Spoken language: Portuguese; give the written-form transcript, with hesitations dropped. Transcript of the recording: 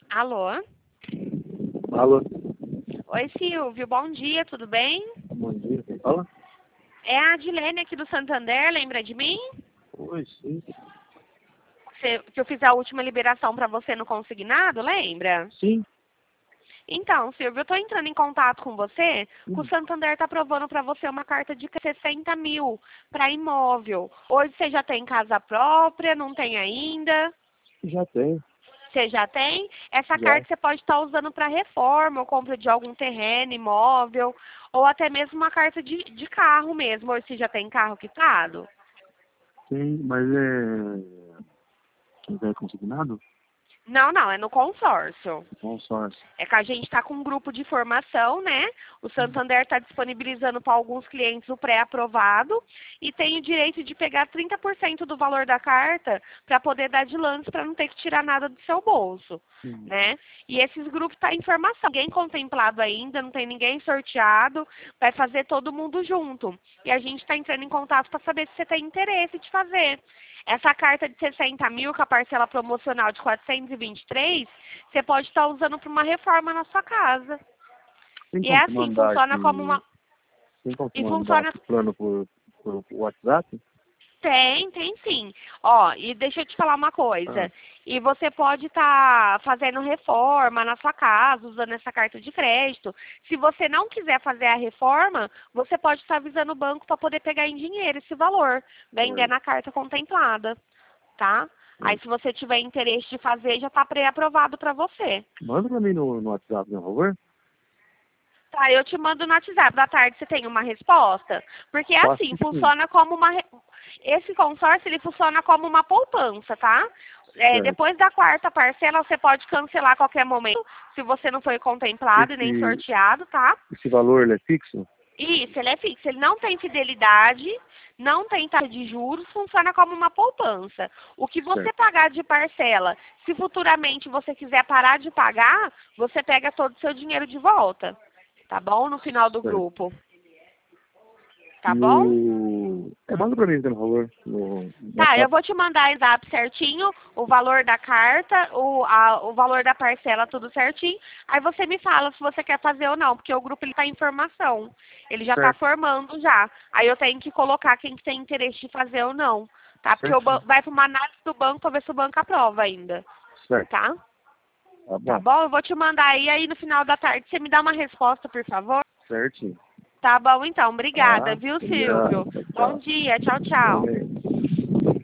Alô? Alô? Oi, Silvio. Bom dia, tudo bem? Bom dia, quem fala? É a Adilene aqui do Santander, lembra de mim? Oi, sim. Que eu fiz a última liberação para você no consignado, lembra? Sim. Então, Silvio, eu estou entrando em contato com você, que o Santander está aprovando para você uma carta de 60 mil para imóvel. Hoje você já tem casa própria, não tem ainda? Já tem. Você já tem? Essa Já. carta você pode estar usando para reforma ou compra de algum terreno, imóvel, ou até mesmo uma carta de carro mesmo. Hoje você já tem carro quitado? Tem, mas é consignado? Não, não, é no consórcio. Consórcio. É que a gente está com um grupo de formação, né? O Santander está disponibilizando para alguns clientes o pré-aprovado e tem o direito de pegar 30% do valor da carta para poder dar de lance para não ter que tirar nada do seu bolso, né? E esses grupos estão em formação. Ninguém contemplado ainda, não tem ninguém sorteado, vai fazer todo mundo junto. E a gente está entrando em contato para saber se você tem interesse de fazer. Essa carta de 60 mil, com a parcela promocional de 423, você pode estar usando para uma reforma na sua casa. Tem E é como te assim, mandar funciona como uma... Tem como te E mandar funciona... esse plano por WhatsApp? Tem sim. Ó, e deixa eu te falar uma coisa. E você pode estar fazendo reforma na sua casa, usando essa carta de crédito. Se você não quiser fazer a reforma, você pode estar avisando o banco para poder pegar em dinheiro esse valor, vender na carta contemplada, tá? Aí se você tiver interesse de fazer, já está pré-aprovado para você. Manda pra mim no WhatsApp, por favor. Tá, eu te mando no WhatsApp. Da tarde você tem uma resposta? Porque assim, Sim. funciona como uma... Esse consórcio, ele funciona como uma poupança, tá? Depois da quarta parcela, você pode cancelar a qualquer momento, se você não foi contemplado e nem sorteado, tá? Esse valor ele é fixo? Isso, ele é fixo. Ele não tem fidelidade, não tem taxa de juros, funciona como uma poupança. O que você pagar de parcela, se futuramente você quiser parar de pagar, você pega todo o seu dinheiro de volta. Tá bom? No final do grupo. Tá bom? Manda pra mim, por favor. Tá, eu vou te mandar o WhatsApp certinho, o valor da carta, o valor da parcela, tudo certinho. Aí você me fala se você quer fazer ou não, porque o grupo ele tá em formação. Ele já tá formando já. Aí eu tenho que colocar quem tem interesse de fazer ou não. Tá? Porque vai para uma análise do banco para ver se o banco aprova ainda. Tá? Tá bom? Eu vou te mandar aí no final da tarde você me dá uma resposta, por favor. Certinho. Tá bom, então. Obrigada, viu, Silvio? Obrigado. Bom dia. Tchau, tchau.